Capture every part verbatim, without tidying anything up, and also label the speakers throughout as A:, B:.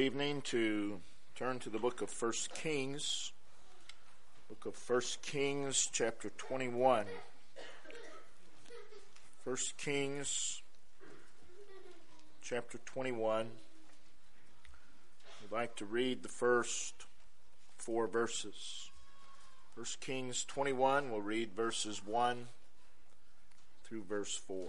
A: evening to turn to the book of First Kings, book of First Kings, chapter twenty-one. First Kings, chapter twenty-one. I'd like to read the first four verses. First Kings twenty-one, we'll read verses one through verse four.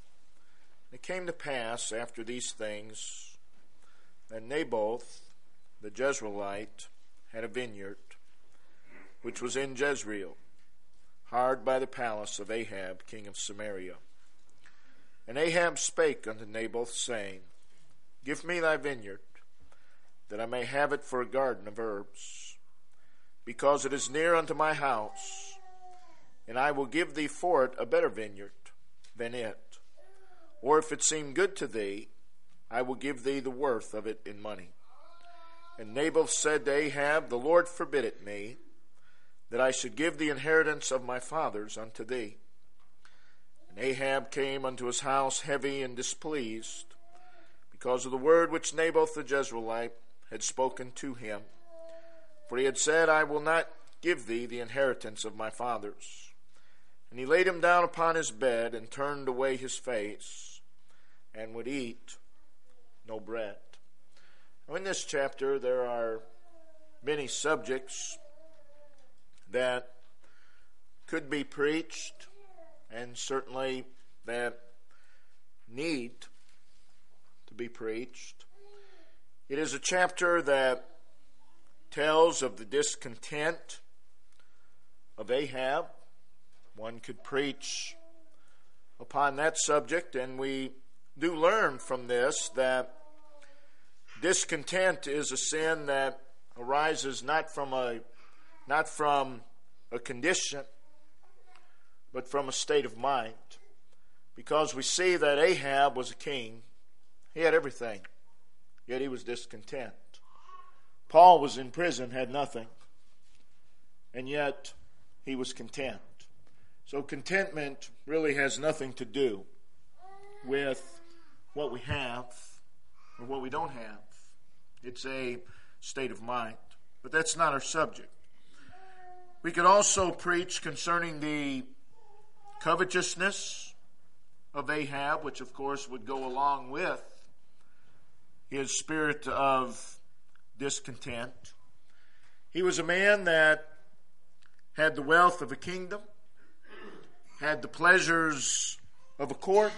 A: It came to pass after these things that Naboth the Jezreelite had a vineyard, which was in Jezreel, hard by the palace of Ahab, king of Samaria. And Ahab spake unto Naboth, saying, Give me thy vineyard, that I may have it for a garden of herbs, because it is near unto my house, and I will give thee for it a better vineyard than it. Or if it seem good to thee, I will give thee the worth of it in money. And Naboth said to Ahab, The Lord forbid it me, that I should give the inheritance of my fathers unto thee. And Ahab came unto his house heavy and displeased, because of the word which Naboth the Jezreelite had spoken to him. For he had said, I will not give thee the inheritance of my fathers. And he laid him down upon his bed, and turned away his face, and would eat no bread. Now in this chapter there are many subjects that could be preached, and certainly that need to be preached. It is a chapter that tells of the discontent of Ahab. One could preach upon that subject, and we do learn from this that discontent is a sin that arises not from a not from a condition, but from a state of mind. Because we see that Ahab was a king. He had everything, yet he was discontent. Paul was in prison, had nothing, and yet he was content. So contentment really has nothing to do with what we have or what we don't have. It's a state of mind. But that's not our subject. We could also preach concerning the covetousness of Ahab, which of course would go along with his spirit of discontent. He was a man that had the wealth of a kingdom, had the pleasures of a court,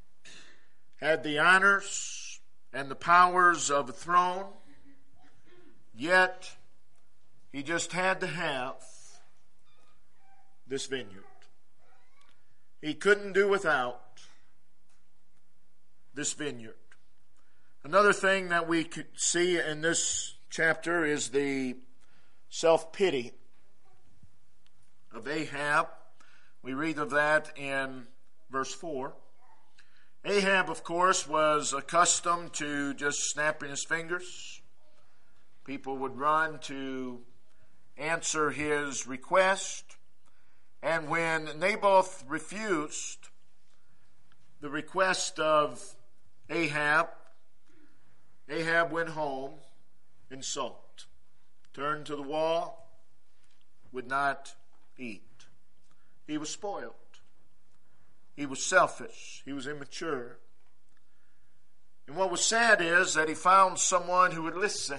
A: had the honors and the powers of a throne, yet he just had to have this vineyard. He couldn't do without this vineyard. Another thing that we could see in this chapter is the self-pity of Ahab. We read of that in verse four. Ahab, of course, was accustomed to just snapping his fingers. People would run to answer his request. And when Naboth refused the request of Ahab, Ahab went home and sulked, turned to the wall, would not eat. He was spoiled. He was selfish. He was immature. And what was sad is that he found someone who would listen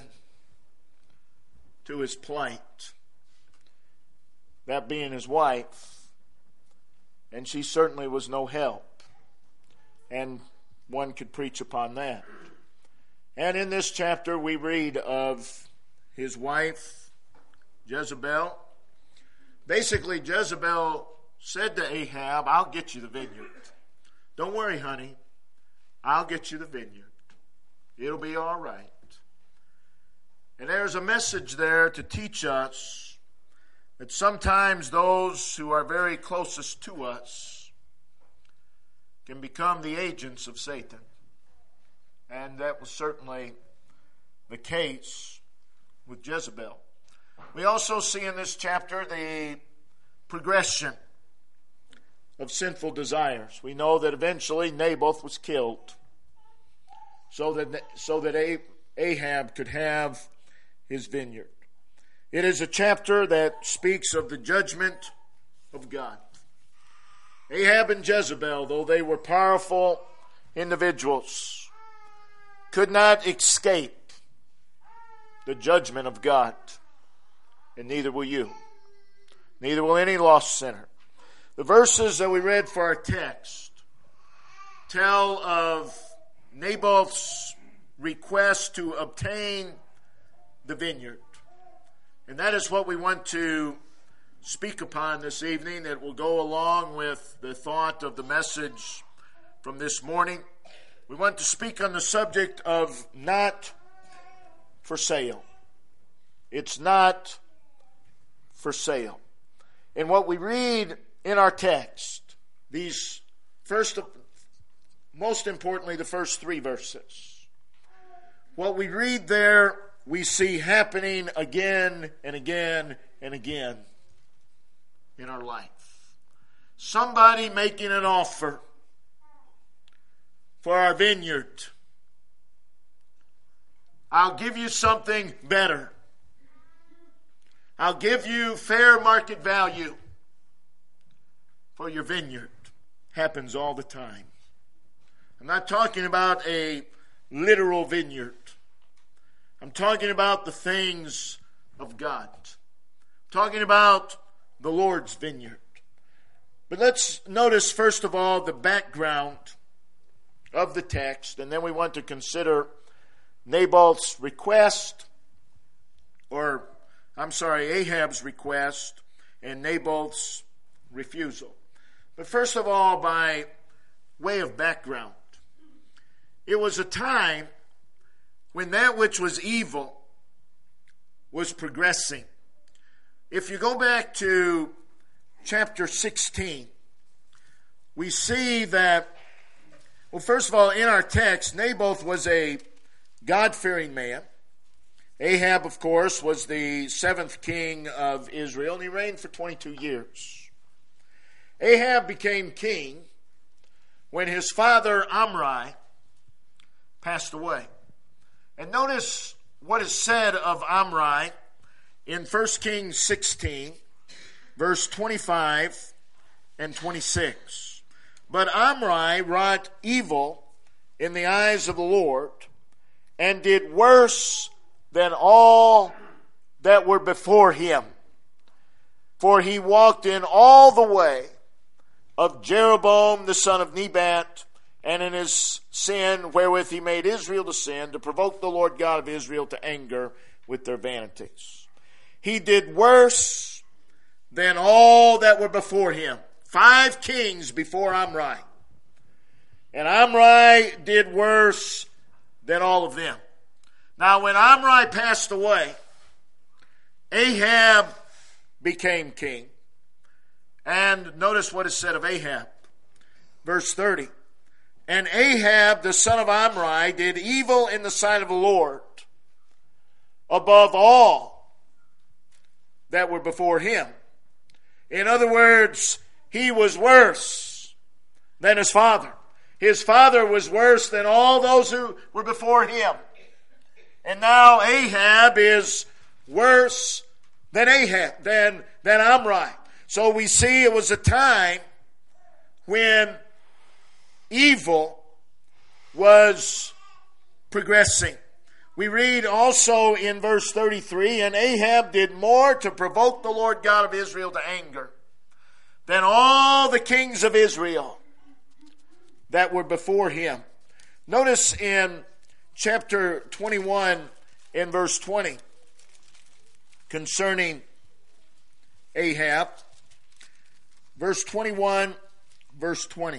A: to his plight. That being his wife. And she certainly was no help. And one could preach upon that. And in this chapter we read of his wife, Jezebel. Basically, Jezebel said to Ahab, I'll get you the vineyard. Don't worry, honey. I'll get you the vineyard. It'll be all right. And there's a message there to teach us that sometimes those who are very closest to us can become the agents of Satan. And that was certainly the case with Jezebel. We also see in this chapter the progression of sinful desires. We know that eventually Naboth was killed so that so that Ahab could have his vineyard. It is a chapter that speaks of the judgment of God. Ahab and Jezebel, though they were powerful individuals, could not escape the judgment of God. And neither will you. Neither will any lost sinner. The verses that we read for our text tell of Naboth's request to obtain the vineyard. And that is what we want to speak upon this evening. It will go along with the thought of the message from this morning. We want to speak on the subject of not for sale. It's not for sale. And what we read in our text, these first, most importantly, the first three verses, what we read there, we see happening again and again and again in our life. Somebody making an offer for our vineyard. I'll give you something better. I'll give you fair market value for your vineyard. Happens all the time. I'm not talking about a literal vineyard. I'm talking about the things of God. I'm talking about the Lord's vineyard. But let's notice, first of all, the background of the text, and then we want to consider Naboth's request, or, I'm sorry, Ahab's request, and Naboth's refusal. But first of all, by way of background, it was a time when that which was evil was progressing. If you go back to chapter sixteen, we see that, well, first of all, in our text, Naboth was a God-fearing man. Ahab, of course, was the seventh king of Israel, and he reigned for twenty-two years. Ahab became king when his father Omri passed away. And notice what is said of Omri in First Kings sixteen, verse twenty-five and twenty-six. But Omri wrought evil in the eyes of the Lord, and did worse than all that were before him. For he walked in all the way of Jeroboam the son of Nebat, and in his sin wherewith he made Israel to sin, to provoke the Lord God of Israel to anger with their vanities. He did worse than all that were before him. Five kings before Omri. And Omri did worse than all of them. Now when Omri passed away, Ahab became king. And notice what is said of Ahab. Verse thirty. And Ahab, the son of Omri, did evil in the sight of the Lord above all that were before him. In other words, he was worse than his father. His father was worse than all those who were before him. And now Ahab is worse than Ahab, than, than Omri. So we see it was a time when evil was progressing. We read also in verse thirty-three, and Ahab did more to provoke the Lord God of Israel to anger than all the kings of Israel that were before him. Notice in chapter twenty-one in verse twenty concerning Ahab. Verse twenty-one, verse twenty.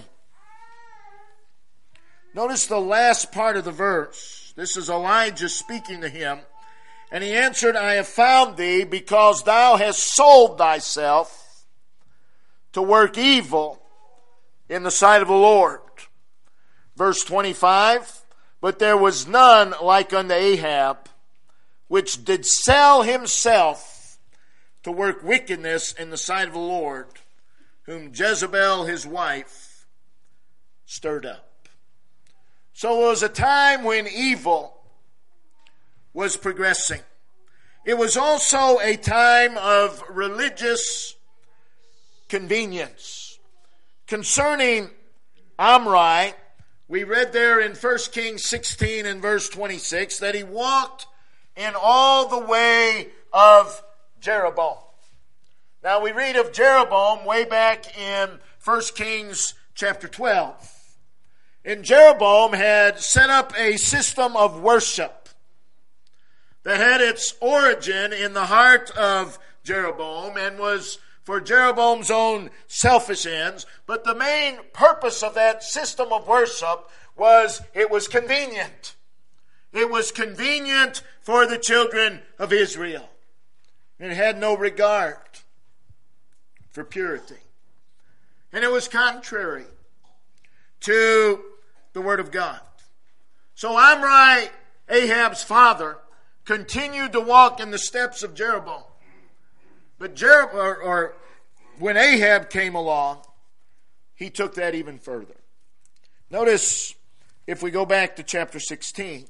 A: Notice the last part of the verse. This is Elijah speaking to him. And he answered, I have found thee because thou hast sold thyself to work evil in the sight of the Lord. Verse twenty-five, but there was none like unto Ahab, which did sell himself to work wickedness in the sight of the Lord, whom Jezebel his wife stirred up. So it was a time when evil was progressing. It was also a time of religious convenience. Concerning Omri, we read there in First Kings sixteen and verse twenty-six that he walked in all the way of Jeroboam. Now we read of Jeroboam way back in First Kings chapter twelve. And Jeroboam had set up a system of worship that had its origin in the heart of Jeroboam and was for Jeroboam's own selfish ends. But the main purpose of that system of worship was it was convenient. It was convenient for the children of Israel. It had no regard for purity. And it was contrary to the Word of God. So Omri, Ahab's father, continued to walk in the steps of Jeroboam. But Jer- or, or when Ahab came along, he took that even further. Notice, if we go back to chapter sixteen,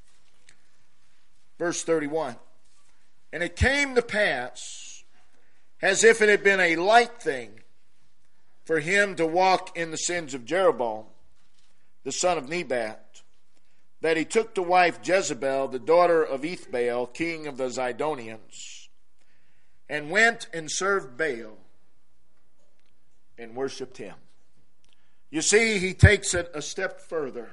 A: verse thirty-one. And it came to pass, as if it had been a light thing for him to walk in the sins of Jeroboam, the son of Nebat, that he took to wife Jezebel, the daughter of Ethbaal, king of the Zidonians, and went and served Baal and worshipped him. You see, he takes it a step further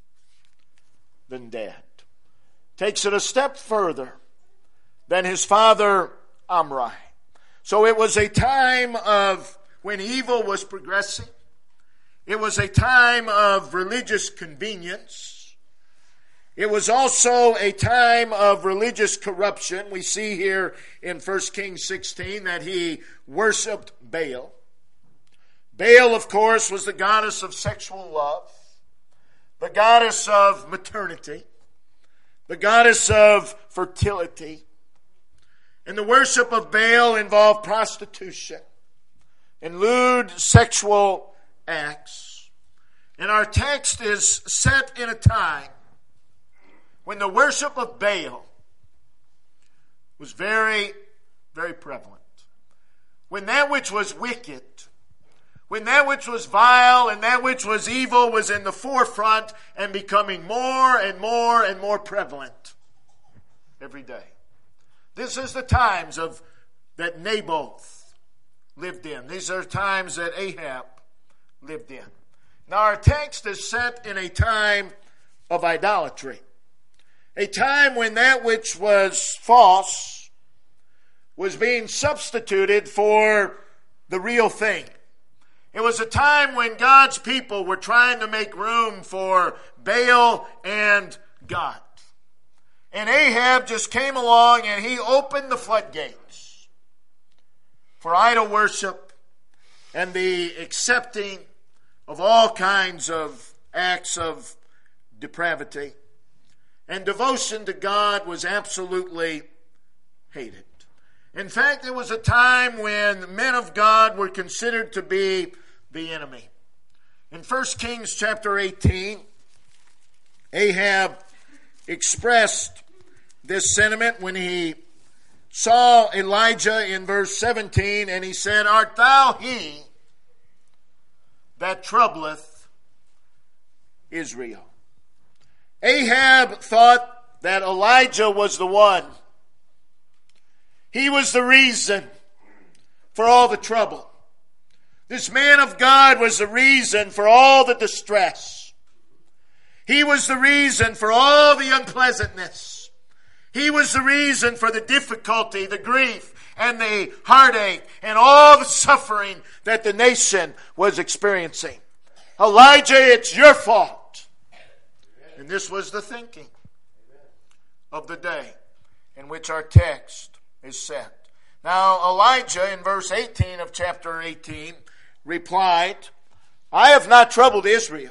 A: than Dad. Takes it a step further than his father Omri. So it was a time of when evil was progressing. It was a time of religious convenience. It was also a time of religious corruption. We see here in First Kings sixteen that he worshipped Baal. Baal, of course, was the goddess of sexual love, the goddess of maternity, the goddess of fertility. And the worship of Baal involved prostitution and lewd sexual acts. And our text is set in a time when the worship of Baal was very, very prevalent. When that which was wicked, when that which was vile and that which was evil was in the forefront and becoming more and more and more prevalent every day. This is the times of that Naboth lived in. These are times that Ahab lived in. Now our text is set in a time of idolatry. A time when that which was false was being substituted for the real thing. It was a time when God's people were trying to make room for Baal and God. And Ahab just came along and he opened the floodgates for idol worship and the accepting of all kinds of acts of depravity. And devotion to God was absolutely hated. In fact, it was a time when men of God were considered to be the enemy. In First Kings chapter eighteen, Ahab expressed this sentiment when he saw Elijah in verse seventeen, and he said, "Art thou he that troubleth Israel?" Ahab thought that Elijah was the one. He was the reason for all the trouble. This man of God was the reason for all the distress. He was the reason for all the unpleasantness. He was the reason for the difficulty, the grief, and the heartache, and all the suffering that the nation was experiencing. Elijah, it's your fault. And this was the thinking of the day in which our text is set. Now, Elijah, in verse eighteen of chapter eighteen, replied, "I have not troubled Israel,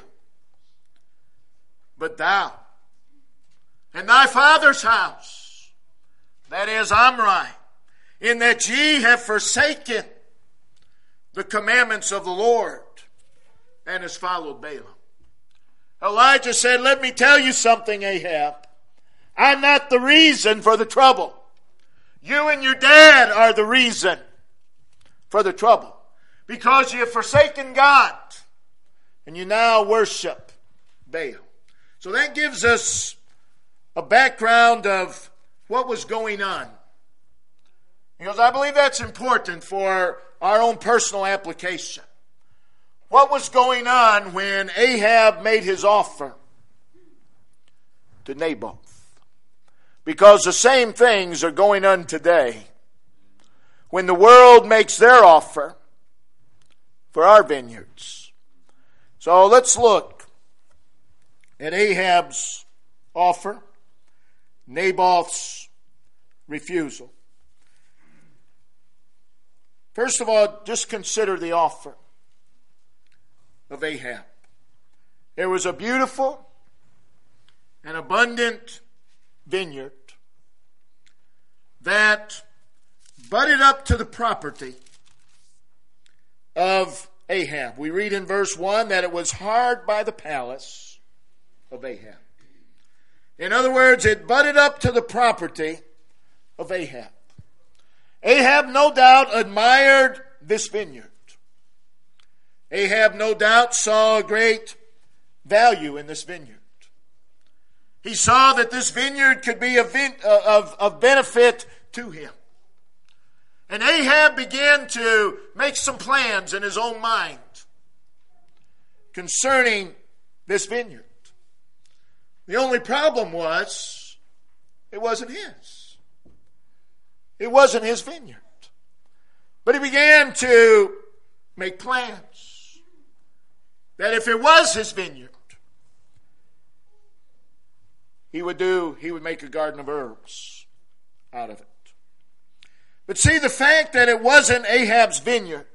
A: but thou, and thy father's house, that is Omri, in that ye have forsaken the commandments of the Lord, and has followed Balaam." Elijah said, "Let me tell you something, Ahab. I'm not the reason for the trouble. You and your dad are the reason for the trouble. Because you have forsaken God. And you now worship Baal. So that gives us a background of what was going on. Because I believe that's important for our own personal application. What was going on when Ahab made his offer to Naboth? Because the same things are going on today when the world makes their offer for our vineyards. So let's look at Ahab's offer, Naboth's refusal. First of all, just consider the offer of Ahab. There was a beautiful and abundant vineyard that butted up to the property of Ahab. We read in verse one that it was hard by the palace of Ahab. In other words, it butted up to the property of Ahab. Ahab no doubt admired this vineyard. Ahab no doubt saw a great value in this vineyard. He saw that this vineyard could be of, of, of benefit to him. And Ahab began to make some plans in his own mind concerning this vineyard. The only problem was, it wasn't his. It wasn't his vineyard. But he began to make plans that if it was his vineyard, he would do, he would make a garden of herbs out of it. But see, the fact that it wasn't Ahab's vineyard,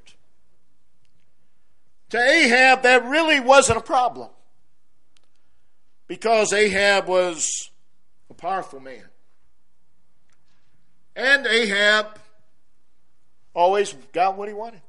A: to Ahab, that really wasn't a problem. Because Ahab was a powerful man. And Ahab always got what he wanted.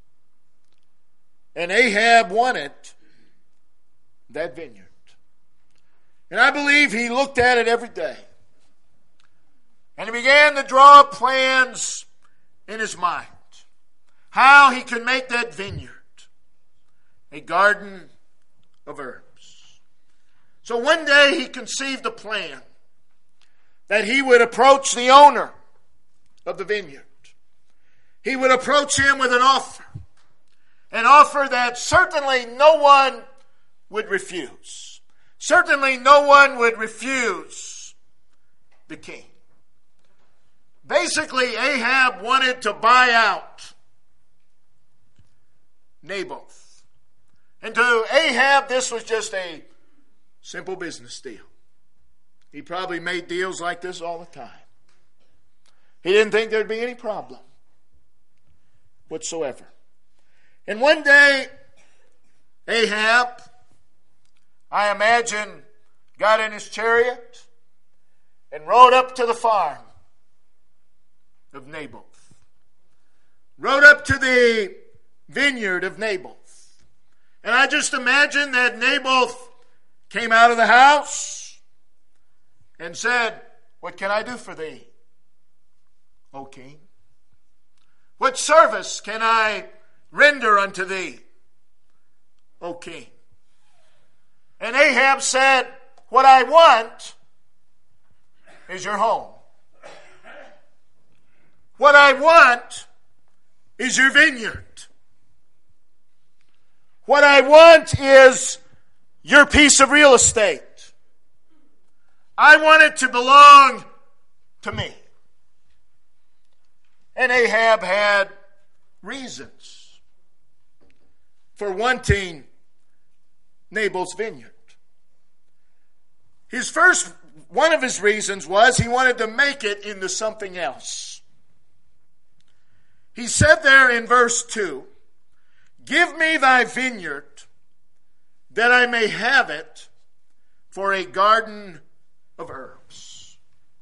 A: And Ahab wanted that vineyard. And I believe he looked at it every day. And he began to draw up plans in his mind. How he could make that vineyard a garden of herbs. So one day he conceived a plan that he would approach the owner of the vineyard. He would approach him with an offer. An offer that certainly no one would refuse. Certainly no one would refuse the king. Basically, Ahab wanted to buy out Naboth. And to Ahab, this was just a simple business deal. He probably made deals like this all the time. He didn't think there'd be any problem whatsoever. And one day, Ahab, I imagine, got in his chariot and rode up to the farm of Naboth. Rode up to the vineyard of Naboth. And I just imagine that Naboth came out of the house and said, "What can I do for thee, O king? What service can I render unto thee, O king?" And Ahab said, "What I want is your home. What I want is your vineyard. What I want is your piece of real estate. I want it to belong to me." And Ahab had reasons for wanting Naboth's vineyard. His first, one of his reasons was he wanted to make it into something else. He said there in verse two, "Give me thy vineyard, that I may have it for a garden of herbs."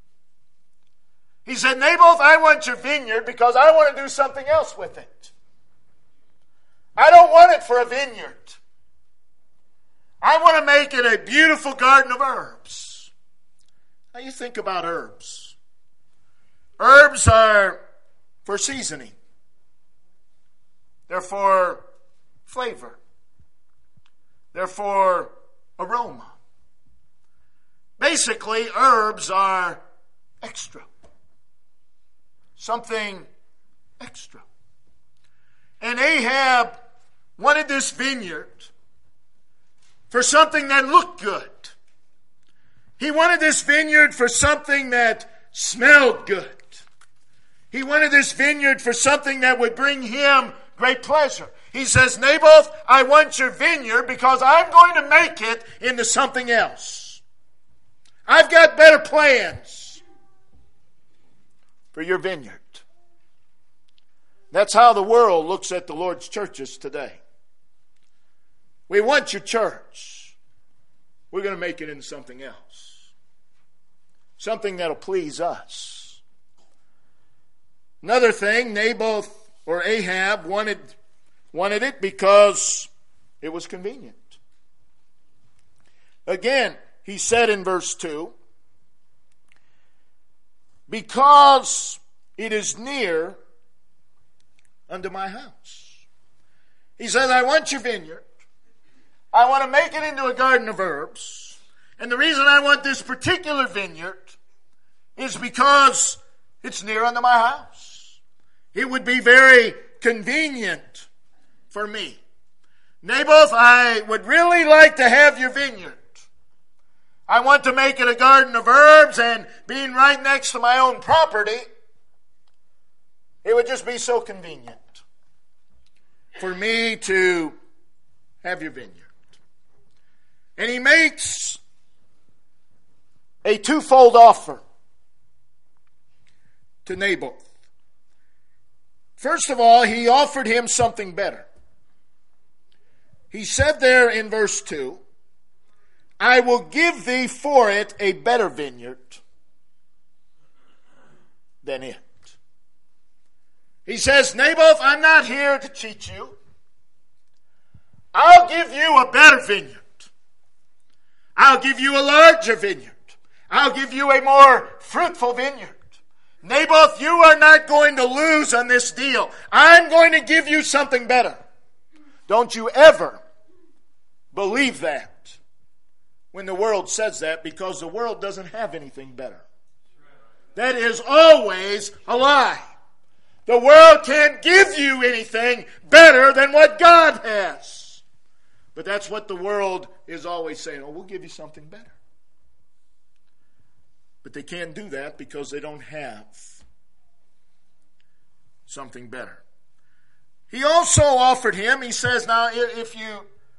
A: He said, "Naboth, I want your vineyard because I want to do something else with it. I don't want it for a vineyard. I want to make it a beautiful garden of herbs. Now you think about herbs. Herbs are for seasoning. They're for flavor. They're for aroma. Basically, herbs are extra. Something extra. And Ahab wanted this vineyard for something that looked good. He wanted this vineyard for something that smelled good. He wanted this vineyard for something that would bring him great pleasure. He says, Naboth, I want your vineyard because I'm going to make it into something else. I've got better plans for your vineyard. That's how the world looks at the Lord's churches today. We want your church. We're going to make it into something else. Something that'll please us. Another thing, Naboth or Ahab wanted, wanted it because it was convenient. Again, he said in verse two, because it is near unto my house. He says, I want your vineyard. I want to make it into a garden of herbs. And the reason I want this particular vineyard is because it's near unto my house. It would be very convenient for me. Naboth, I would really like to have your vineyard. I want to make it a garden of herbs, and being right next to my own property, it would just be so convenient for me to have your vineyard. And he makes a twofold offer to Naboth. First of all, he offered him something better. He said there in verse two, I will give thee for it a better vineyard than it. He says, Naboth, I'm not here to cheat you. I'll give you a better vineyard. I'll give you a larger vineyard. I'll give you a more fruitful vineyard. Naboth, you are not going to lose on this deal. I'm going to give you something better. Don't you ever believe that when the world says that, because the world doesn't have anything better. That is always a lie. The world can't give you anything better than what God has. But that's what the world is always saying. Oh, we'll give you something better. But they can't do that because they don't have something better. He also offered him, he says, now if you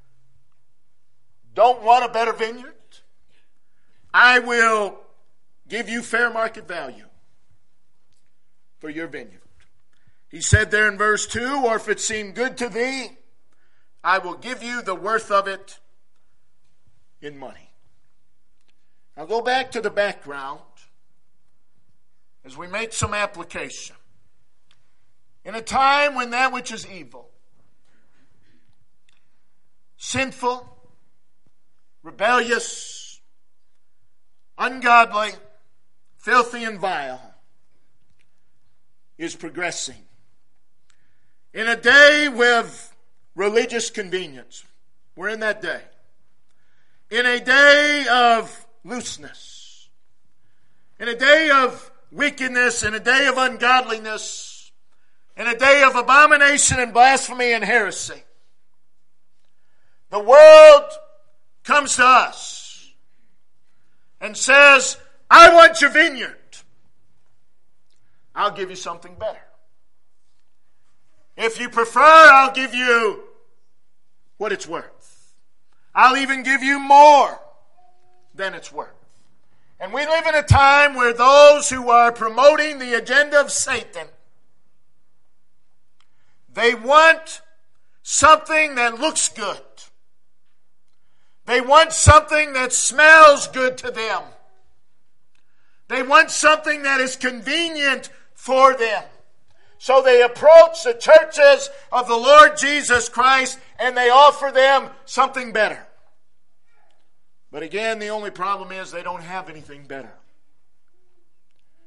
A: don't want a better vineyard, I will give you fair market value for your vineyard. He said there in verse two, or if it seem good to thee, I will give you the worth of it in money. Now go back to the background as we make some application. In a time when that which is evil, sinful, rebellious, ungodly, filthy, and vile is progressing. In a day with religious convenience, we're in that day. In a day of looseness, in a day of wickedness, in a day of ungodliness, in a day of abomination and blasphemy and heresy, the world comes to us and says, I want your vineyard. I'll give you something better. If you prefer, I'll give you what it's worth. I'll even give you more than it's worth. And we live in a time where those who are promoting the agenda of Satan, they want something that looks good. They want something that smells good to them. They want something that is convenient for them. So they approach the churches of the Lord Jesus Christ and they offer them something better. But again, the only problem is they don't have anything better.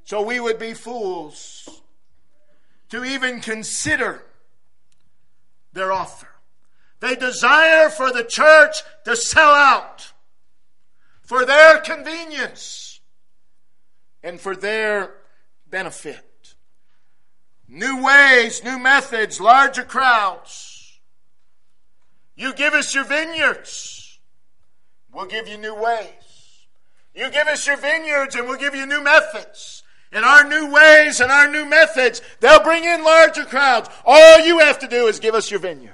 A: So we would be fools to even consider their offer. They desire for the church to sell out for their convenience and for their benefit. New ways, new methods, larger crowds. You give us your vineyards, we'll give you new ways. You give us your vineyards and we'll give you new methods. And our new ways and our new methods, they'll bring in larger crowds. All you have to do is give us your vineyard.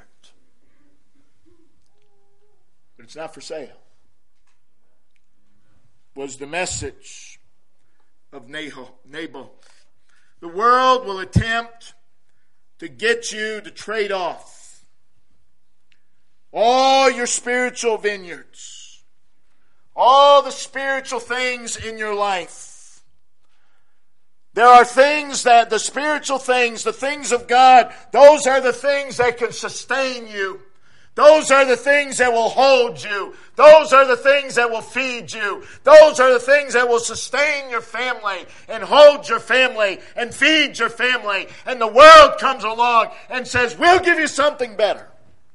A: But it's not for sale. Was the message of Nabal. The world will attempt to get you to trade off all your spiritual vineyards, all the spiritual things in your life. There are things that, the spiritual things, the things of God, those are the things that can sustain you. Those are the things that will hold you. Those are the things that will feed you. Those are the things that will sustain your family and hold your family and feed your family. And the world comes along and says, we'll give you something better.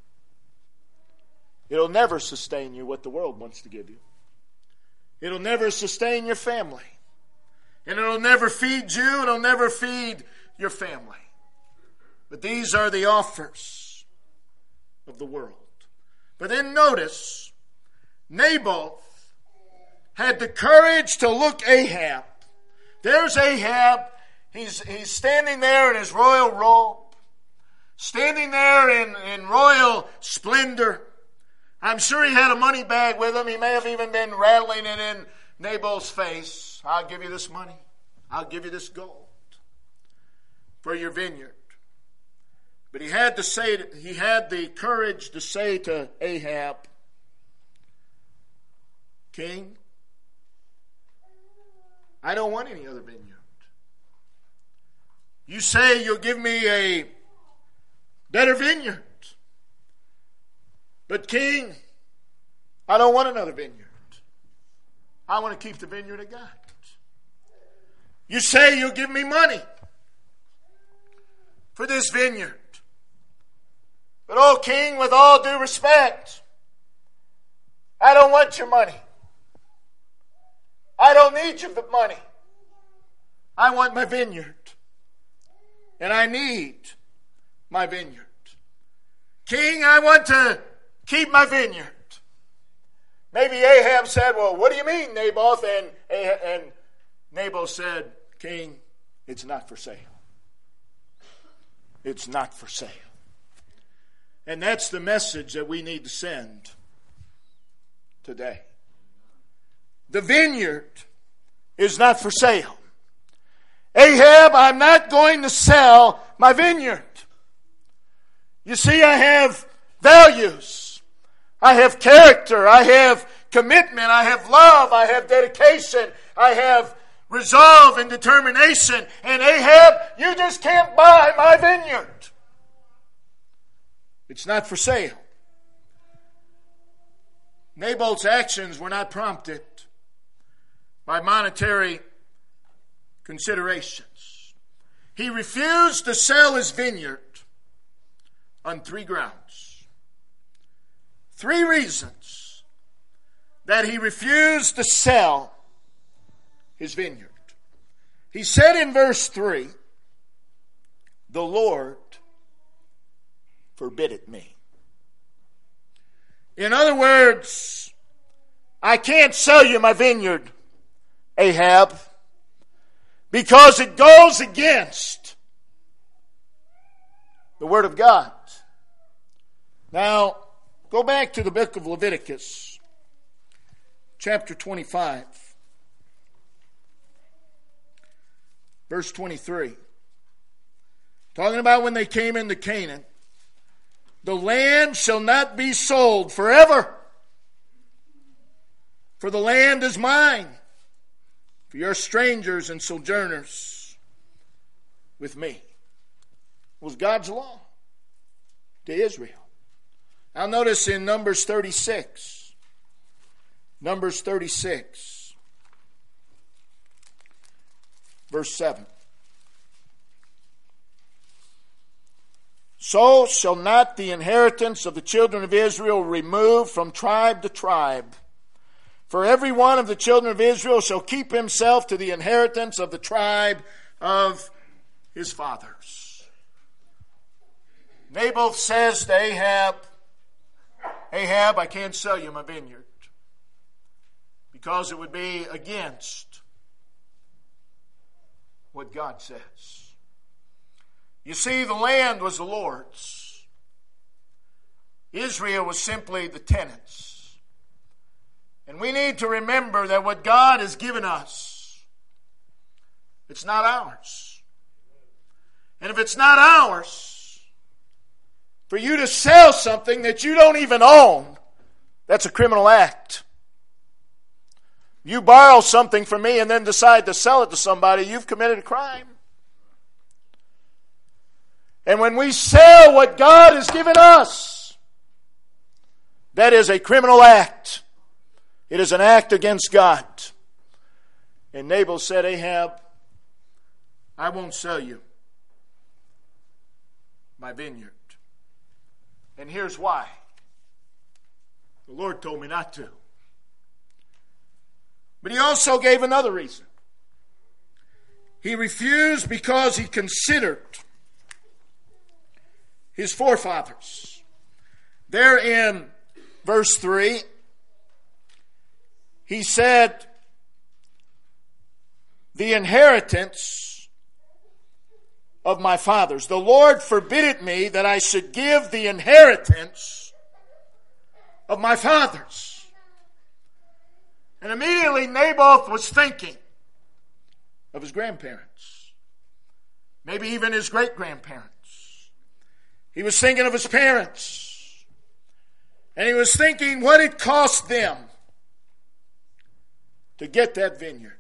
A: It'll never sustain you what the world wants to give you. It'll never sustain your family. And it'll never feed you, and it'll never feed your family. But these are the offers of the world. But then notice, Nabal had the courage to look Ahab. There's Ahab. He's, he's standing there in his royal robe, standing there in, in royal splendor. I'm sure he had a money bag with him. He may have even been rattling it in Nabal's face. I'll give you this money. I'll give you this gold for your vineyard. But he had to say, he had the courage to say to Ahab, King, I don't want any other vineyard. You say you'll give me a better vineyard. But King, I don't want another vineyard. I want to keep the vineyard I got. You say you'll give me money for this vineyard. But oh King, with all due respect, I don't want your money. I don't need your money. I want my vineyard. And I need my vineyard. King, I want to keep my vineyard. Maybe Ahab said, well, what do you mean, Naboth? And, and Nabal said, King, it's not for sale. It's not for sale. And that's the message that we need to send today. The vineyard is not for sale. Ahab, I'm not going to sell my vineyard. You see, I have values. I have character. I have commitment. I have love. I have dedication. I have resolve and determination. And Ahab, you just can't buy my vineyard. It's not for sale. Nabal's actions were not prompted by monetary considerations. He refused to sell his vineyard on three grounds. Three reasons that he refused to sell his vineyard. He said in verse three, the Lord forbid it me. In other words, I can't sell you my vineyard, Ahab, because it goes against the Word of God. Now, go back to the book of Leviticus, chapter twenty-five, verse twenty-three. Talking about when they came into Canaan. The land shall not be sold forever, for the land is mine, for you are strangers and sojourners with me. It was God's law to Israel. Now notice in Numbers thirty-six, Numbers thirty-six, verse seven. So shall not the inheritance of the children of Israel remove from tribe to tribe. For every one of the children of Israel shall keep himself to the inheritance of the tribe of his fathers. Naboth says to Ahab, Ahab, I can't sell you my vineyard, because it would be against what God says. You see, the land was the Lord's. Israel was simply the tenants. And we need to remember that what God has given us, it's not ours. And if it's not ours, for you to sell something that you don't even own, that's a criminal act. You borrow something from me and then decide to sell it to somebody, you've committed a crime. And when we sell what God has given us, that is a criminal act. It is an act against God. And Naboth said, Ahab, I won't sell you my vineyard. And here's why. The Lord told me not to. But he also gave another reason. He refused because he considered his forefathers. There in verse three, he said, the inheritance of my fathers. The Lord forbid it me that I should give the inheritance of my fathers. And immediately Naboth was thinking of his grandparents. Maybe even his great-grandparents. He was thinking of his parents. And he was thinking what it cost them to get that vineyard.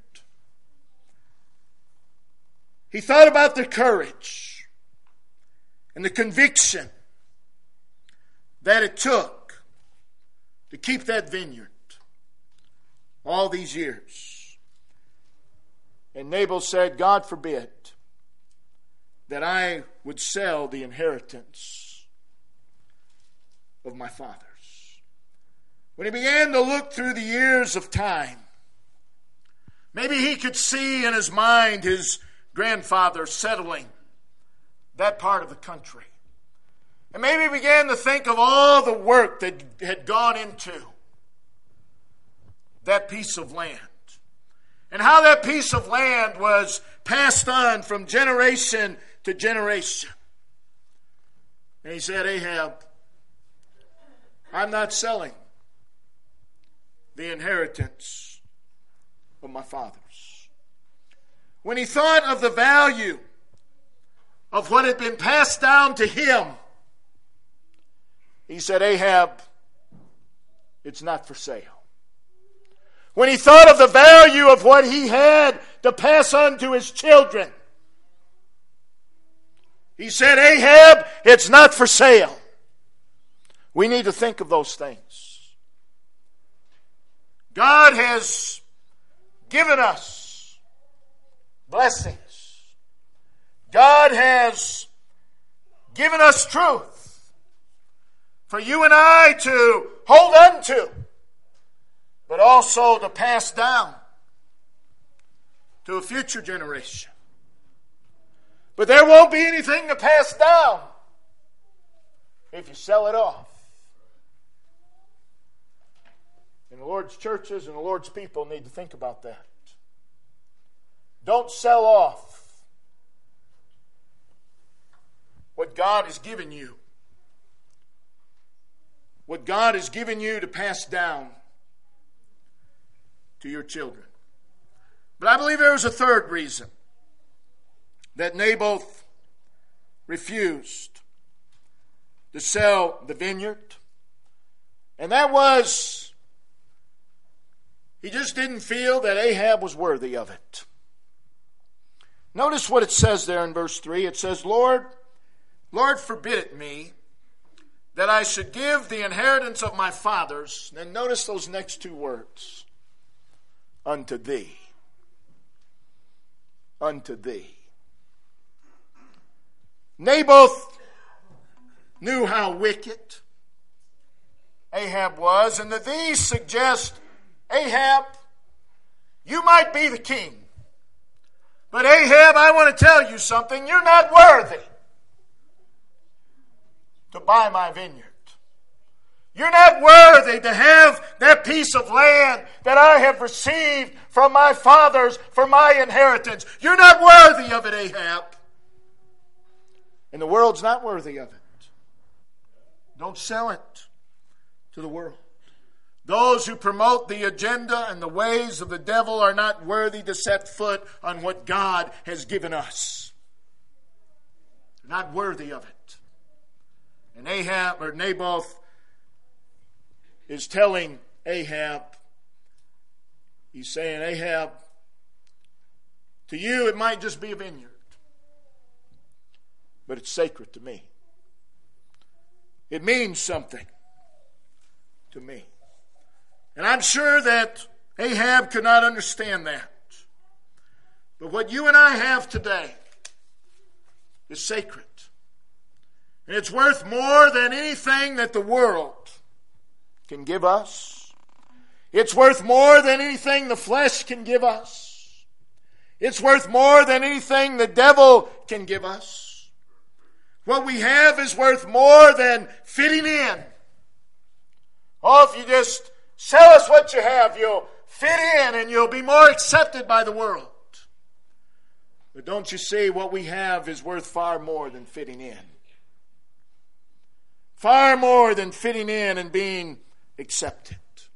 A: He thought about the courage and the conviction that it took to keep that vineyard all these years. And Naboth said, God forbid that I would sell the inheritance of my fathers. When he began to look through the years of time, maybe he could see in his mind his grandfather settling that part of the country. And maybe he began to think of all the work that had gone into that piece of land. And how that piece of land was passed on from generation to generation. And he said, Ahab, I'm not selling the inheritance of my fathers. When he thought of the value of what had been passed down to him, he said, Ahab, it's not for sale. When he thought of the value of what he had to pass on to his children, he said, Ahab, it's not for sale. We need to think of those things. God has given us blessings. God has given us truth for you and I to hold on to, but also to pass down to a future generation. But there won't be anything to pass down if you sell it off. And the Lord's churches and the Lord's people need to think about that. Don't sell off what God has given you. What God has given you to pass down to your children. But I believe there was a third reason that Naboth refused to sell the vineyard. And that was, he just didn't feel that Ahab was worthy of it. Notice what it says there in verse three. It says, Lord, Lord forbid it me that I should give the inheritance of my fathers. And notice those next two words. Unto thee. unto thee. Naboth knew how wicked Ahab was, and the these suggest, Ahab, you might be the king. But Ahab, I want to tell you something. You're not worthy to buy my vineyard. You're not worthy to have that piece of land that I have received from my fathers for my inheritance. You're not worthy of it, Ahab. And the world's not worthy of it. Don't sell it to the world. Those who promote the agenda and the ways of the devil are not worthy to set foot on what God has given us. They're not worthy of it. And Ahab, or Naboth, is telling Ahab, he's saying, Ahab, to you it might just be a vineyard, but it's sacred to me. It means something to me. And I'm sure that Ahab could not understand that. But what you and I have today is sacred. And it's worth more than anything that the world can give us. It's worth more than anything the flesh can give us. It's worth more than anything the devil can give us. What we have is worth more than fitting in. Oh, if you just sell us what you have, you'll fit in and you'll be more accepted by the world. But don't you see, what we have is worth far more than fitting in. Far more than fitting in and being accepted.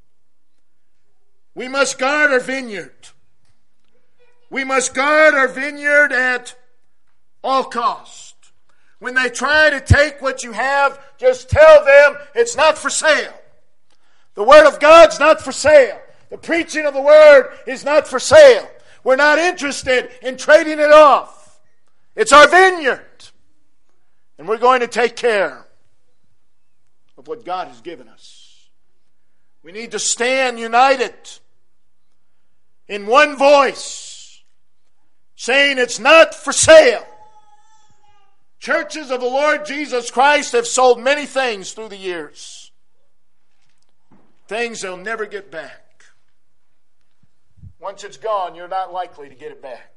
A: We must guard our vineyard. We must guard our vineyard at all cost. When they try to take what you have, just tell them it's not for sale. The Word of God's not for sale. The preaching of the Word is not for sale. We're not interested in trading it off. It's our vineyard. And we're going to take care of what God has given us. We need to stand united in one voice, saying it's not for sale. Churches of the Lord Jesus Christ have sold many things through the years. Things they'll never get back. Once it's gone, you're not likely to get it back.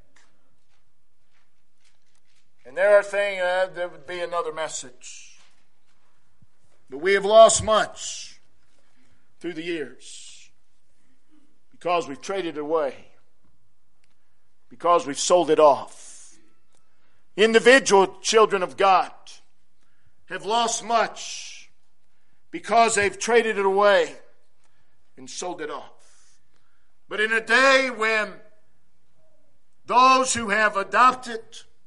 A: And there are things, uh, there would be another message. But we have lost much through the years because we've traded it away, because we've sold it off. Individual children of God have lost much because they've traded it away and sold it off. But in a day when those who have adopted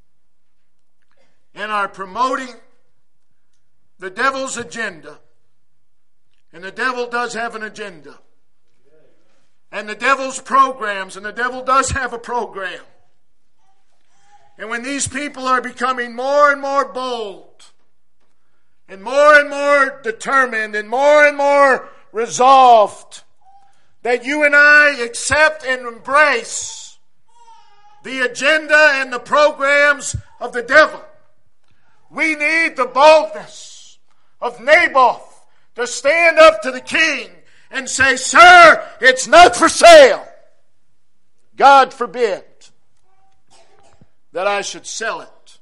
A: and are promoting the devil's agenda, and the devil does have an agenda, and the devil's programs, and the devil does have a program. And when these people are becoming more and more bold, and more and more determined, and more and more resolved, that you and I accept and embrace the agenda and the programs of the devil, we need the boldness of Naboth to stand up to the king and say, sir, it's not for sale. God forbid that I should sell it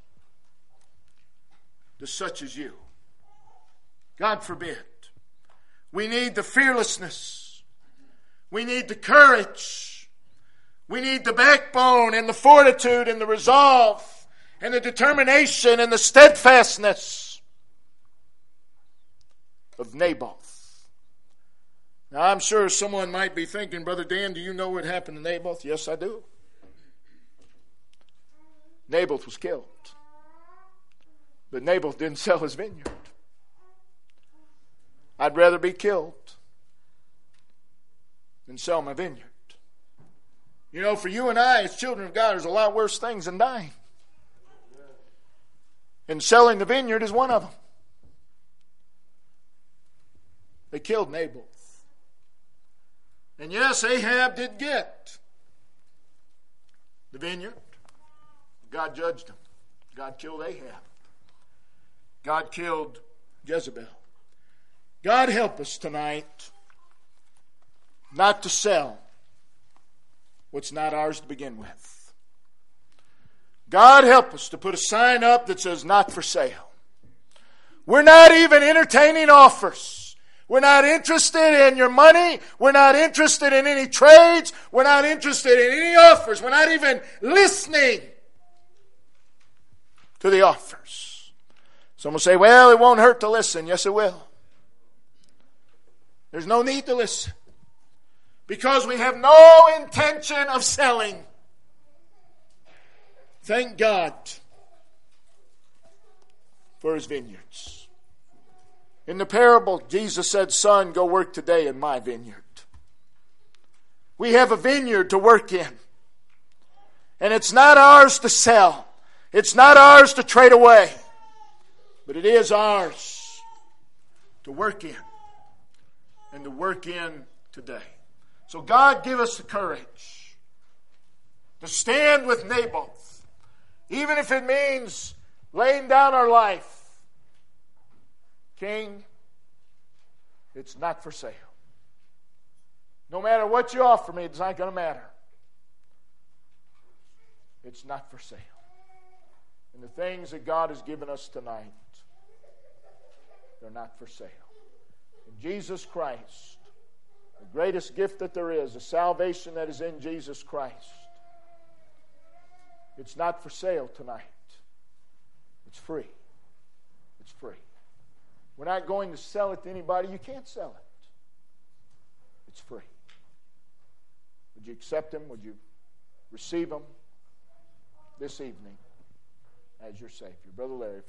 A: to such as you. God forbid. We need the fearlessness. We need the courage. We need the backbone and the fortitude and the resolve and the determination and the steadfastness of Naboth. Now, I'm sure someone might be thinking, Brother Dan, do you know what happened to Naboth? Yes, I do. Naboth was killed. But Naboth didn't sell his vineyard. I'd rather be killed than sell my vineyard. You know, for you and I, as children of God, there's a lot worse things than dying. And selling the vineyard is one of them. They killed Naboth. And yes, Ahab did get the vineyard. God judged them. God killed Ahab. God killed Jezebel. God help us tonight not to sell what's not ours to begin with. God help us to put a sign up that says not for sale. We're not even entertaining offers. We're not interested in your money. We're not interested in any trades. We're not interested in any offers. We're not even listening to the offers. Some will say, well, it won't hurt to listen. Yes, it will. There's no need to listen. Because we have no intention of selling. Thank God for His vineyards. In the parable, Jesus said, son, go work today in my vineyard. We have a vineyard to work in. And it's not ours to sell. It's not ours to trade away. But it is ours to work in. And to work in today. So God give us the courage to stand with Naboth. Even if it means laying down our life. King, it's not for sale. No matter what you offer me, it's not going to matter. It's not for sale. And the things that God has given us tonight, they're not for sale. In Jesus Christ, the greatest gift that there is, the salvation that is in Jesus Christ, it's not for sale tonight. It's free. It's free. We're not going to sell it to anybody. You can't sell it. It's free. Would you accept Him? Would you receive Him this evening as your Savior? Brother Larry.